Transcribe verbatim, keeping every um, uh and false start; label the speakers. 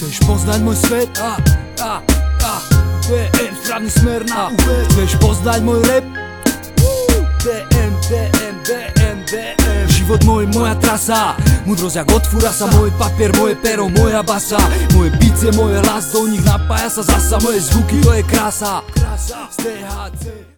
Speaker 1: Chceš poznať môj svet? A, a, a dé em, správny smer na ú vé. Chceš poznať môj rap? dé em, dé em, dé em, dé em. Život môj, moja trasa, múdrosť jak od furasa. Môj papier, moje pero, moja basa. Moje bicie, moje hlas, do nich napája sa zasa. Moje zvuky, to je krása z té há cé.